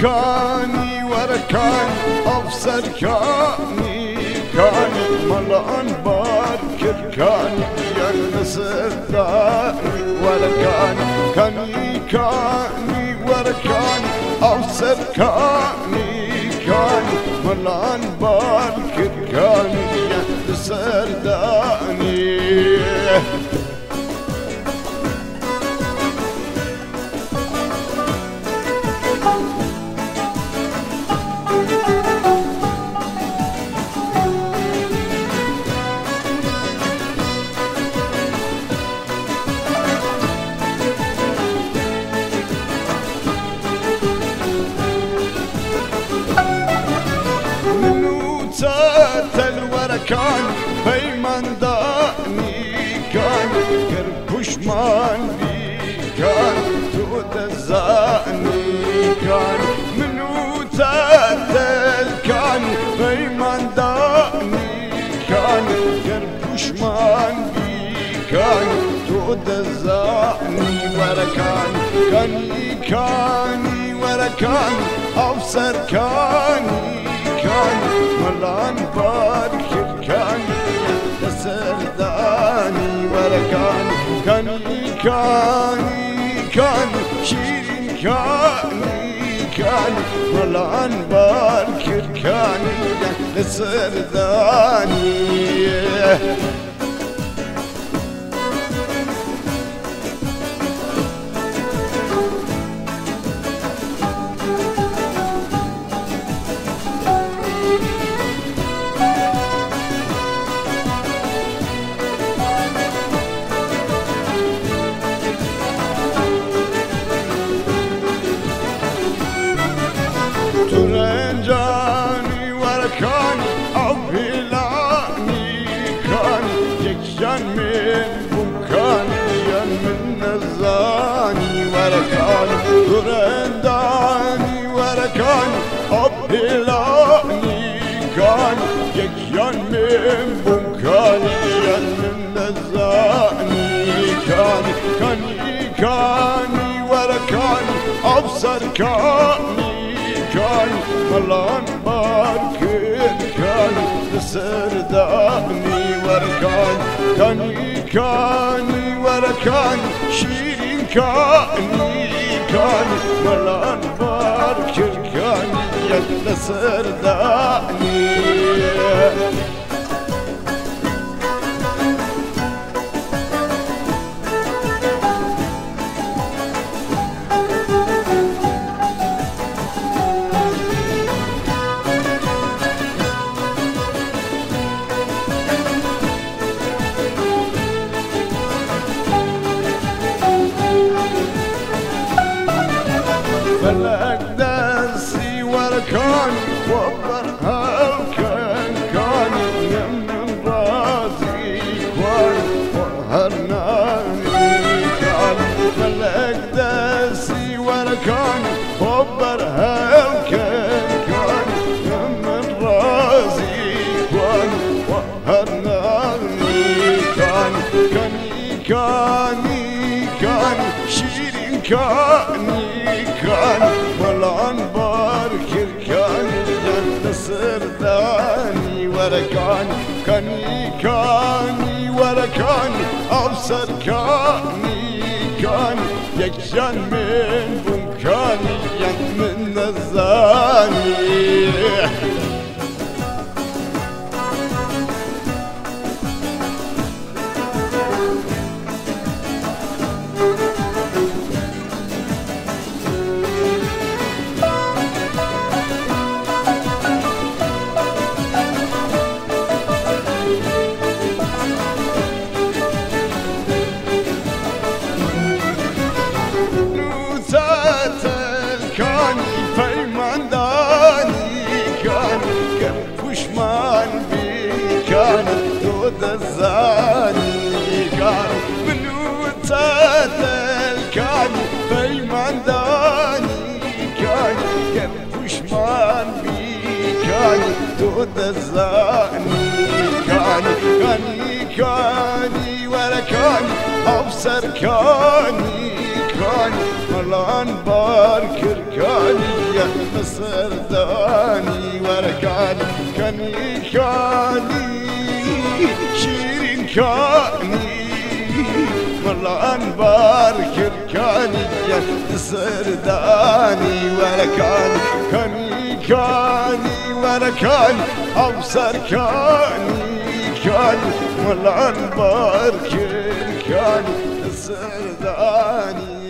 كاني ورا كان أفسر كاني ملان باركر كاني يا نسر داني ورا كاني ورا كان أفسر كاني ملان باركر كاني يا نسر داني كان بيمن داني كان كربشمان بي كان تود الزاني كان منو تاتل كان بيمن داني كان كربشمان بي كان تود الزاني ورا كاني ورا كان أفسر كاني ملان باركر كاني سرداني ورا كان شيرين كان ملان باركر كاني سرداني ترنجاني ورا كان أبهلاني كان يكشان من بمكاني من نزاني ورا كان ترنجاني ورا كان أبهلاني كان يكشان من بمكاني من نزاني كاني ورا كان أبصر كاني ملان باركر كان سرداني ورا كاني ورا كان شيرين كان ملان باركر كان يا سرداني فلك دانسي ورا كان وبر هالكان كان يمن راسي كان وهرناني كان فلك دانسي ورا كان وبر هالكان كان يمن راسي كان وهرناني كان شيرين كان ملان باركر كان يا سرداني ورا كاني ورا كان أبصر كان يكشان من بمكاني من نزاني الزاني كان منو تاتل كان بيمان داني كان كبشمان بي كان تود الزاني كاني ولا كان أبصر كان ملان باركر كاني كان سرداني وركان كاني كاني شيرين كاني والله انبار كركاني كان سرداني وركان كاني كاني وركان ابصر كاني كان والله انبار كركاني سرداني